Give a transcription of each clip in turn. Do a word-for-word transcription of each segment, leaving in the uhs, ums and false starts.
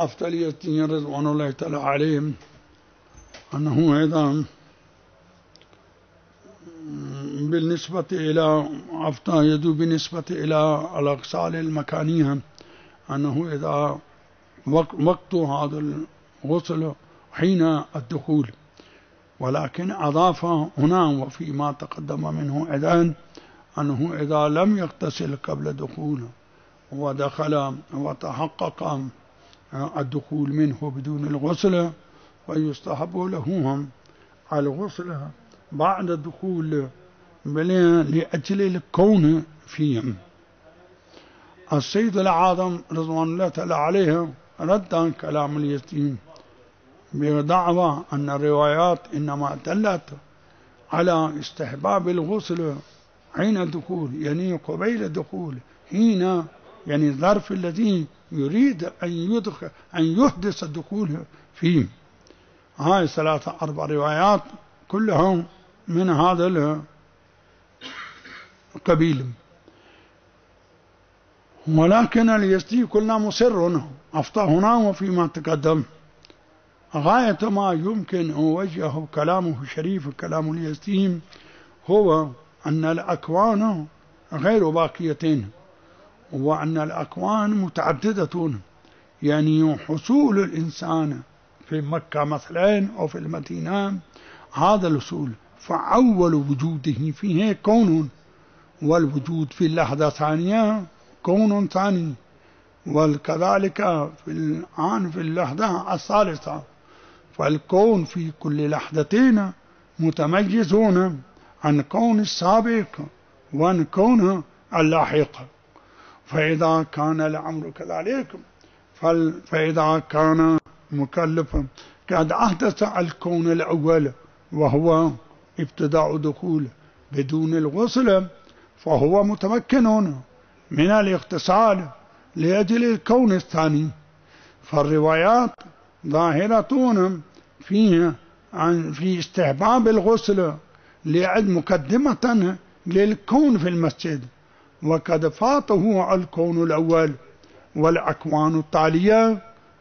أفضلية رضوان الله تعالى عليهم أنه أيضا بالنسبة إلى أفضل بالنسبة إلى الأغسال المكانية أنه إذا وقت هذا الغسل حين الدخول، ولكن أضاف هنا وفيما تقدم منه أيضا أنه إذا لم يغتسل قبل دخوله ودخل وتحقق الدخول منه بدون الغسل فيستحب له الغسل بعد الدخول لأجل الكون فيهم. السيد الأعظم رضوان الله تعالى عليه رد عن كلام اليتيم بدعوى أن الروايات إنما دلت على استحباب الغسل حين الدخول، يعني قبيل الدخول، حين يعني الظرف الذي يريد أن يدخل أن يحدث الدخول فيه. هاي ثلاثة أربع روايات كلهم من هذا القبيل، ولكن اليزدي كلنا مصر أفطى هنا وفيما تقدم. غاية ما يمكن أن وجهه كلامه الشريف كلام اليزدي هو أن الأكوان غير باقيتين، وأن الأكوان متعددة، يعني حصول الإنسان في مكة مثلا أو في المدينة هذا الوصول، فأول وجوده فيه كون، والوجود في اللحظة ثانية كون ثاني، وكذلك في الآن في اللحظة الثالثة، فالكون في كل لحظتين متميزون عن كون السابق وعن كون اللاحق. فإذا كان الأمر كذلك فإذا كان مكلفا قد أحدث الكون الأول وهو ابتداء دخول بدون الغسل، فهو متمكن من الاغتسال لأجل الكون الثاني. فالروايات ظاهرة فيها عن في استحباب الغسل لأجل مقدمة للكون في المسجد، وقد فاته الكون الأول والأكوان التالية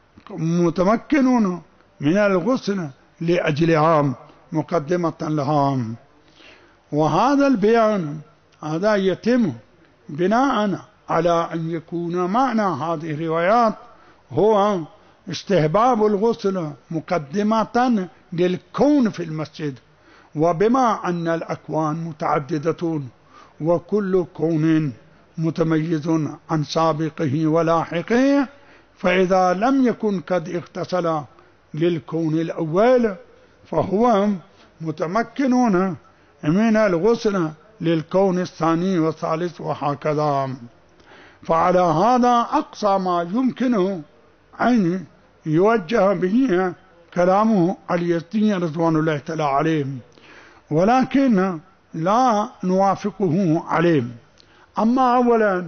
متمكنون من الغسل لأجلها مقدمة لها. وهذا البيان هذا يتم بناء على أن يكون معنى هذه الروايات هو استحباب الغسل مقدمة للكون في المسجد، وبما أن الأكوان متعددة وكل كون متميز عن سابقه ولاحقه، فإذا لم يكن قد اغتسل للكون الأول فهو متمكنون من الغسل للكون الثاني والثالث وهكذا. فعلى هذا أقصى ما يمكنه أن يوجه به كلامه اليزدي رضوان الله تعالى عليه، ولكن لا نوافقه عليه. أما أولا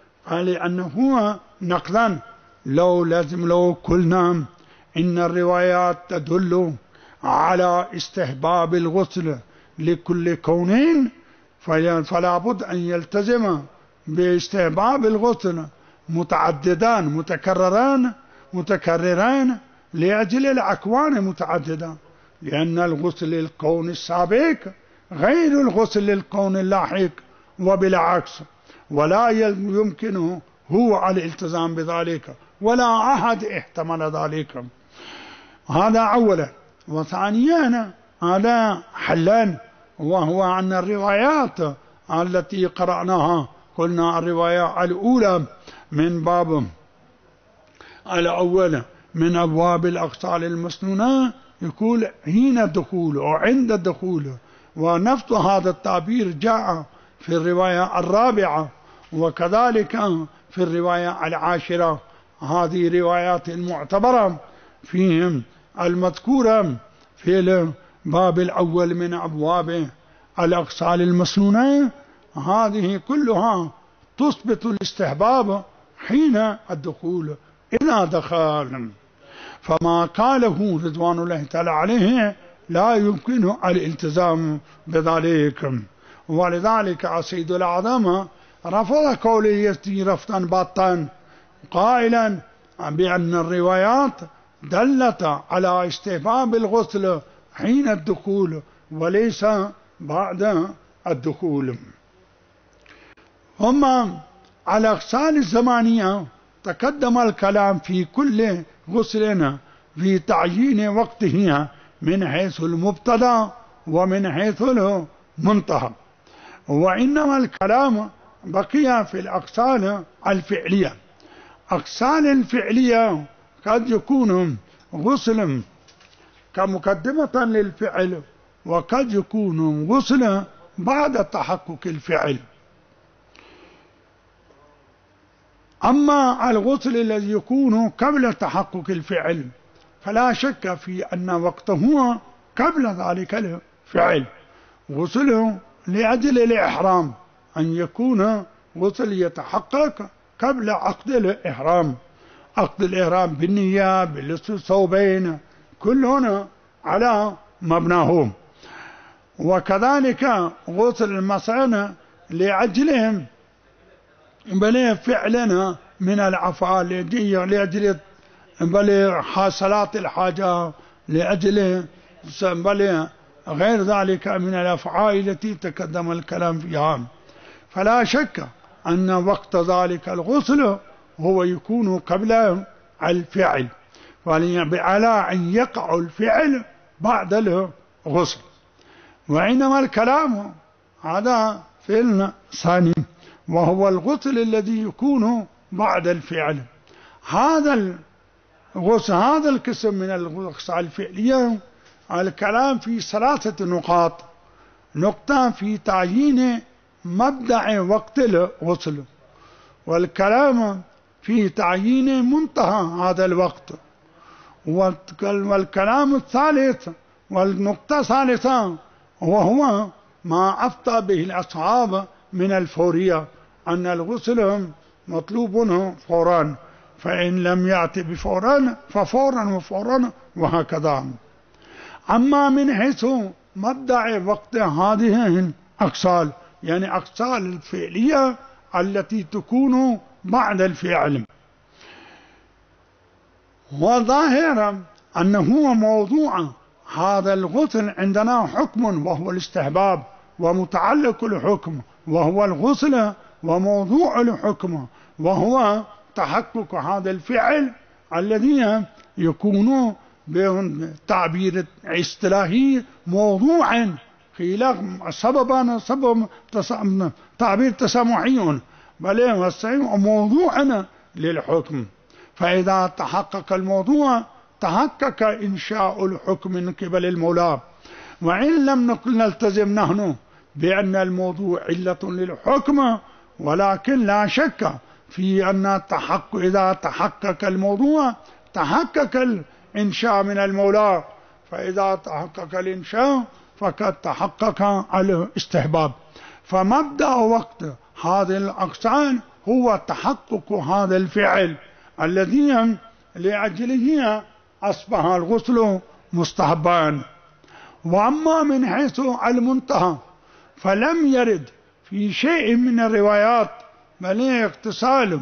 لأنه نقلا لو لازم لو قلنا إن الروايات تدل على استحباب الغسل لكل كونين فلا بد أن يلتزم باستحباب الغسل متعددان متكرران متكرران لأجل الأكوان متعددة، لأن الغسل للكون السابق غير الغسل للكون اللاحق وبالعكس، ولا يمكنه هو الالتزام بذلك ولا أحد احتمل ذلك. هذا أولا. وثانيا هذا حلان، وهو أن الروايات التي قرأناها قلنا الرواية الأولى من باب الأول من أبواب الأغسال المسنونة يقول حين الدخول أو عند الدخول، ونفس هذا التعبير جاء في الرواية الرابعة وكذلك في الرواية العاشرة. هذه روايات المعتبرة فيهم المذكورة في الباب الأول من أبواب الأغسال المسنونة، هذه كلها تثبت الاستحباب حين الدخول إذا دخل. فما قاله رضوان الله تعالى عليه لا يمكن الالتزام بذلك، ولذلك السيد الأعظم رفض قول اليزدي رفضا باطا قائلا بأن الروايات دلت على استحباب الغسل حين الدخول وليس بعد الدخول. ثم على الأغسال الزمانية تقدم الكلام في كل غسل في تعيين وقته من حيث المبتدأ ومن حيث المنتهى، وإنما الكلام بقي في الأغسال الفعلية. أغسال الفعلية قد يكون غسل كمقدمة للفعل، وقد يكون غسل بعد تحقق الفعل. أما الغسل الذي يكون قبل تحقق الفعل فلا شك في أن وقته قبل ذلك الفعل، غسل لأجل الإحرام أن يكون غسل يتحقق قبل عقد الإحرام، عقد الإحرام بالنية بلبس الثوبين كلهن على مبناهم. وكذلك غسل المسعى لأجلهم بل فعلنا من الأفعال لأجل بل حاصلات الحاجة لأجل بل غير ذلك من الأفعال التي تقدم الكلام فيها. فلا شك أن وقت ذلك الغسل هو يكون قبل الفعل، على أن يقع الفعل بعد الغسل. وإنما الكلام هذا في الثاني وهو الغسل الذي يكون بعد الفعل. هذا الغسل هذا القسم من الغسل الفعلية الكلام في ثلاثة نقاط: نقطة في تعيين مبدأ وقت الغسل، والكلام في تعيين منتهى هذا الوقت، والكلام الثالث والنقطة الثالثة وهو ما أفتى به الأصحاب من الفورية، أن الغسل مطلوب فورا، فإن لم يأتي بفورا ففورا وفورا وهكذا. أما من حيث مبدأ وقت هذه الأغسال يعني أغسال الفعلية التي تكون بعد الفعل، وظاهرا أنه موضوع هذا الغسل عندنا حكم وهو الاستحباب، ومتعلق الحكم وهو الغسل، وموضوع الحكم وهو تحقق هذا الفعل الذي يكون بتعبير اصطلاحي موضوعا، قيل سببا سبب تعبير تسامحي، بل هو موضوعا للحكم. فإذا تحقق الموضوع تحقق إنشاء الحكم من قبل المولى. وإن لم نلتزم نحن بأن الموضوع علة للحكم، ولكن لا شك في أن تحقق إذا تحقق الموضوع تحقق الإنشاء من المولى، فإذا تحقق الإنشاء فقد تحقق الاستحباب. فمبدأ وقت هذه الأغسال هو تحقق هذا الفعل الذي لأجله أصبح الغسل مستحبا. وأما من حيث المنتهى فلم يرد في شيء من الروايات بل اغتسال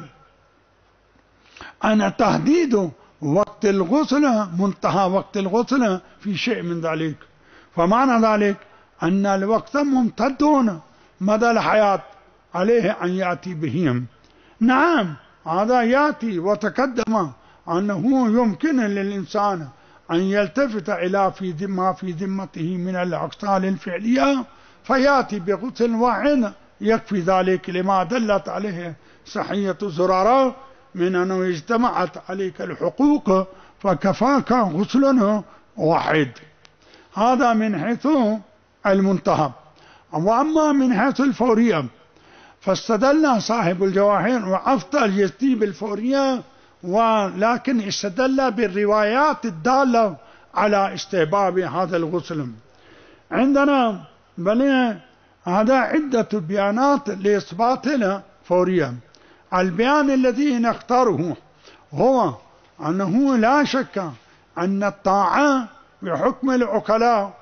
أن تحديد وقت الغسل منتهى وقت الغسل في شيء من ذلك. فمعنى ذلك أن الوقت ممتد مدى الحياة، عليه أن يأتي بهم. نعم هذا يأتي وتقدم أنه يمكن للإنسان أن يلتفت إلى في ذمة في ذمته من الأغسال الفعلية فيأتي بغسل واحد يكفي ذلك، لما دلت عليه صحية زرارة من أنه اجتمعت عليك الحقوق فكفاك غسل واحد. هذا من حيث المنتهى. وأما من حيث الفورية فاستدل صاحب الجواهر وأفضل يجتيب الفورية، ولكن استدل بالروايات الدالة على استحباب هذا الغسل. عندنا بل هذا عدة بيانات لإثبات الفورية. البيان الذي نختاره هو أنه لا شك أن الطاعة بحكم العقلاء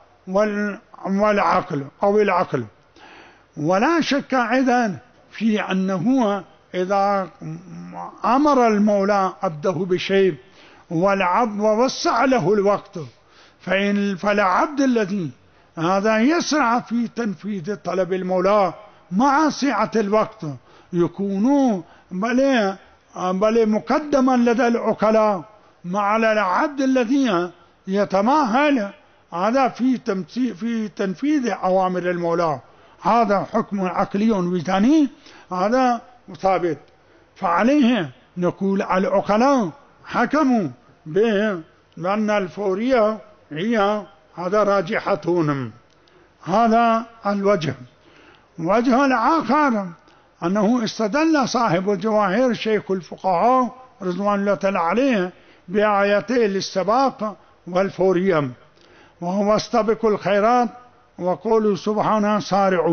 والعقل أو العقل، ولا شك أيضا في أنه إذا أمر المولى عبده بشيء والعبد ووسع له الوقت، فإن فالعبد الذي هذا يسرع في تنفيذ طلب المولى مع سعة الوقت يكون بل بل مقدما لدى العقلاء مع العبد الذي يتماهل هذا في في تنفيذ أوامر المولى. هذا حكم عقلي وجداني هذا ثابت. فعليه نقول العقلاء حكموا بأن الفورية هي هذا راجحتهم. هذا الوجه. وجه الآخر أنه استدل صاحب الجواهر شيخ الفقهاء رضوان الله تعالى عليه بآيتي الاستباق والفورية، وهو استبقوا الخيرات وقولوا سبحانه سارعوا.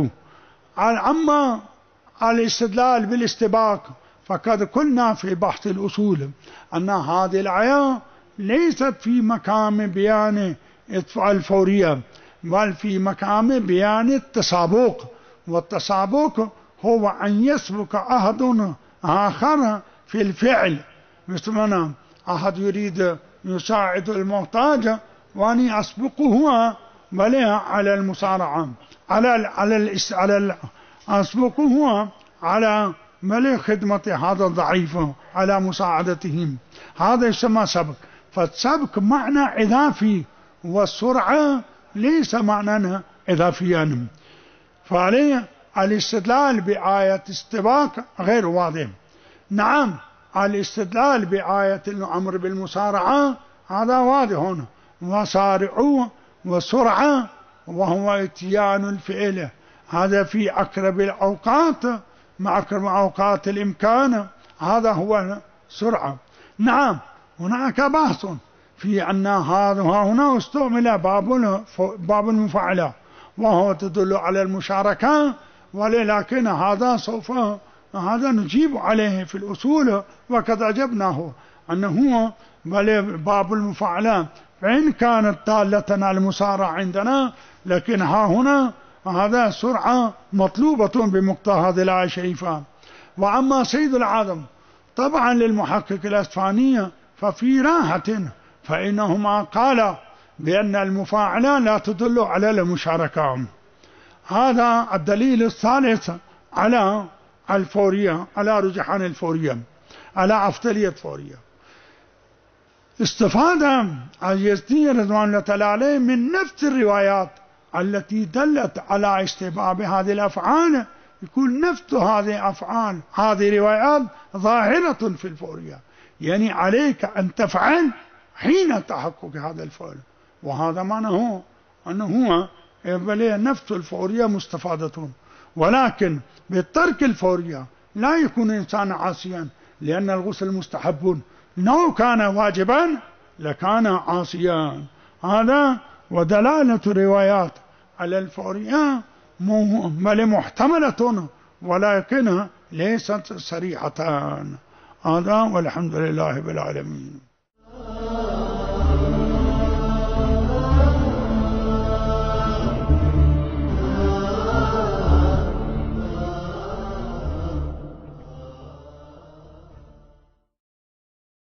أما الاستدلال بالاستباق فقد قلنا في بحث الأصول أن هذه الآية ليست في مقام بيان الفورية بل في مقام بيان التسابق، والتسابق هو أن يسبق أحد آخر في الفعل، مثل أحد يريد يساعد المحتاج وأني أسبقه بل على المسارعة على على على أسبقه على بل خدمة هذا الضعيف على مساعدتهم. هذا يسمى سبق. فالسبق معنى إضافي والسرعة ليس معنى إضافيا. فعليه الاستدلال بآية استباق غير واضح. نعم الاستدلال بآية الأمر بالمسارعة هذا واضح، وسارعوا وسرعة وهو اتيان الفعل هذا في أقرب الأوقات مع أقرب أوقات الإمكان، هذا هو سرعة. نعم هناك بحث في أن هذا هنا استعمل باب باب المفاعلة وهو تدل على المشاركة، ولكن هذا سوف هذا نجيب عليه في الأصول وقد أجبناه أنه بل باب المفاعلة فإن كانت دالة على المسارعة عندنا، لكن ها هنا هذا سرعة مطلوبة بمقتضى هذه الآية الشريفة. وأما سيد العالم طبعا للمحقق الأسفاني ففي راحة، فإنهما قال بأن المفاعلة لا تدل على المشاركة. هذا الدليل الثالث على الفورية، على رجحان الفورية، على أفضلية الفورية. استفاد اليزدي رضوان الله تعالى عليه من نفس الروايات التي دلت على استباب هذه الأفعال، يكون نفس هذه الأفعال هذه روايات ظاهرة في الفورية، يعني عليك أن تفعل حين تحقق هذا الفعل. وهذا معناه أنه نفس الفورية مستفادة، ولكن بالترك الفورية لا يكون إنسان عاصيا، لأن الغسل مستحب، لو كان واجبا لكان عاصيا. هذا ودلالة روايات على الفورية بل محتملة ولكنها ليست صريحة. هذا والحمد لله بالعالمين.